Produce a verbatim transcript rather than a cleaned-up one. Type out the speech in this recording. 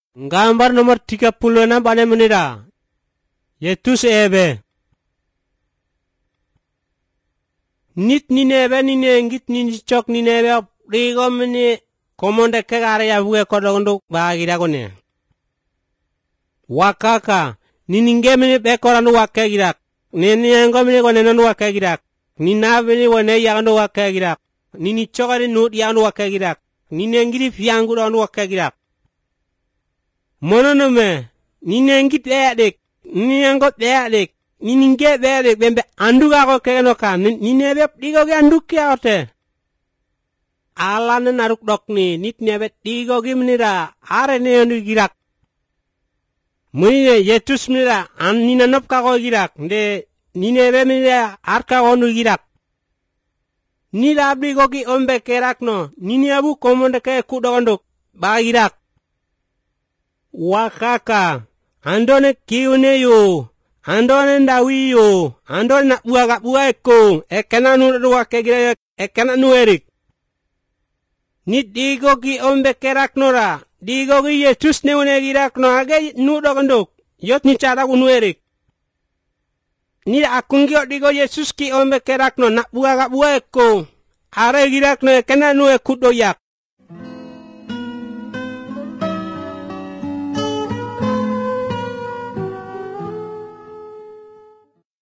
Gambar nomor tiga puluh enam pada menira. Yesus ebe. Nit ninebe ninengit ninchok ninebe rigo mini komonde kegare ya buge kodondo bagira gone. Wakaka nininge mini bekoranu wakegirak. Ninengo mini gone non wakegirak. Ninabini wone yagando wakegirak. Nini chogari nut yagando wakegirak. Ninengiri fiangu don wakegirak. Mononume ninengit edik. Ninengot edik. Nininge edik bembe anduga ko kegenoka. Ninebe digo ge anduk yaote. Alane naruk dokni nit nebe digo ge menira are ne andu girak. Mune Yesus menira an ninanop ka ko girak. De ninebe menira arka onu girak. Nila digo ki ombe kerak no. Nini abu komonde ke kudondok ba girak. Wakaka andone kiune yo. Andone ndawi yo. Andone na buaga buaeko. Ekena nu wakegira ekena nu erik. Nit digo ki ombe kerak nora. Digo ki Yesus ne une girak no age nu dogondok. Yot ni cara unu erik. Ni akungyo digo Yesus ki ombe kerak no na buaga buaeko. Are girak no ekena nu ekudo yak.